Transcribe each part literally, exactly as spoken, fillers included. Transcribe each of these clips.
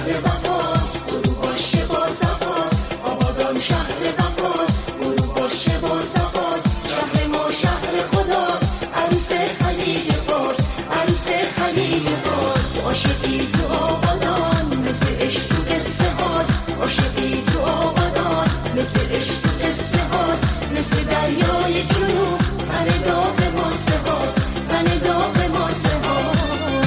شهر وفاست، برو باشه با صفاست. آبادان شهر وفاست، برو باشه با صفاست. شهر ما شهر خداست، عروس خلیج فارس، عروس خلیج فارس. عاشقی تو آبادان مثل عشق تو قصه هاست، عاشقی تو آبادان مثل عشق تو قصه هاست. مثل دریای جنوب تن داغ ماسه هاست، تن داغ ماسه هاست.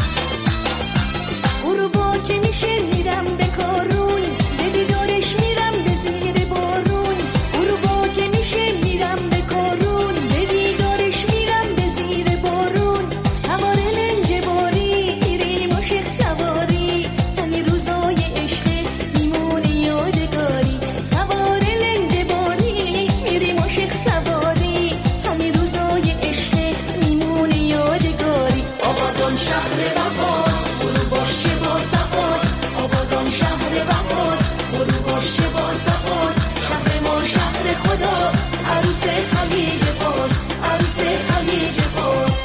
غروبا که میشه میرم به کارون، به دیدارش میرم به زیر بارون. غروبا که میشه میرم به کارون، به دیدارش میرم به زیر بارون. سوار لنج باری میریم عاشق سواری، همین روزای عشق میمونه یادگاری. سوار لنج باری میریم عاشق سواری، همین روزای عشق میمونه یادگاری. آبادان شهر وفاست، برو باشه با صفاست. آبادان شهر وفاست، برو باشه با صفاست. شهر ما شهر خداست، عروس خلیج فارس، عروس خلیج فارس.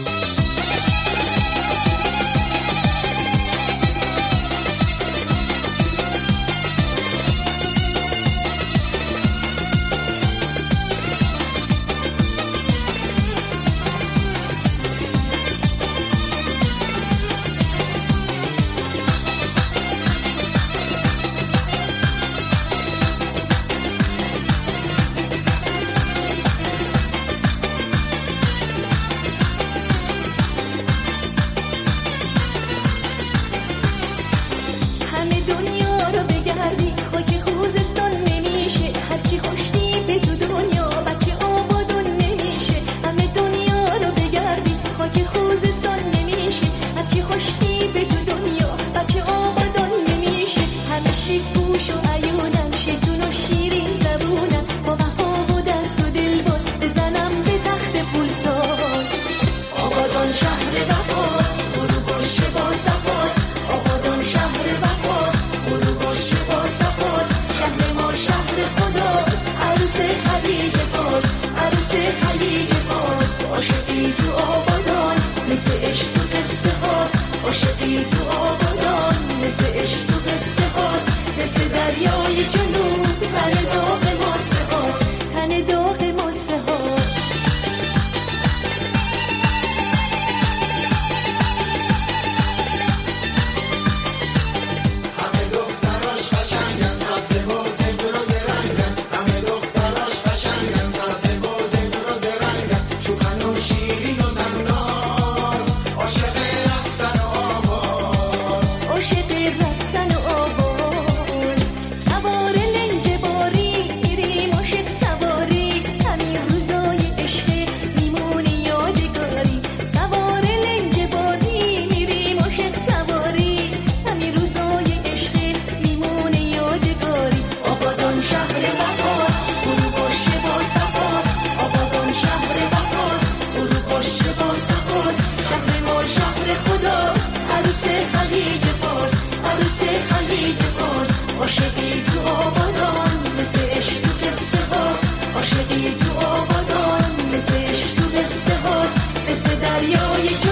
همه دنیا رو بگردی خاک خوزستان نمیشه، هرچی خوشتی به تو دنیا بچه آبادان نمیشه. همه دنیا رو بگردی خاک خوزستان نمیشه، هرچی خوشتی به تو دنیا بچه آبادان نمیشه. همه شیک پوش و عیونم، شیطون و شیرین زبونم، با وفا و دست و دل باز بزنم به تخت پولساز. آبادان شهر وفاست، برو باشه با صفاست. آبادان شهر وفاست، برو باشه با صفاست. شهر ما شهر خداست، عروس خلیج فارس، عروس خلیج فارس. عاشقی تو آبادان مثل عشق تو قصه هاست، عاشقی تو آبادان مثل عشق تو قصه هاست. مثل دریای جنوب تن داغ ماسه هاست، تن داغ ماسه هاست. همه دختراش قشنگن، سبز بوز بروز رنگن. همه دختراش قشنگن، سبز بوز بروز رنگن. شوخن و شیرین و طناز، عاشق رقصن و آواز. عاشق رقصن و آواز. سوار لنج باری میریم عاشق سواری، همین روزای عشق میمونه یادگاری. سوار لنج باری میریم عاشق سواری، همین روزای عشق میمونه یادگاری. آبادان شهر وفاست، برو باشه با صفاست. آبادان شهر وفاست، برو باشه با صفاست. شهر ما شهر خداست، عروس خلیج فارس، عروس خلیج فارس. عاشقی تو آبادان مثل عشق تو قصه هاست، عاشقی تو آبادان مثل عشق تو قصه هاست. مثل دریای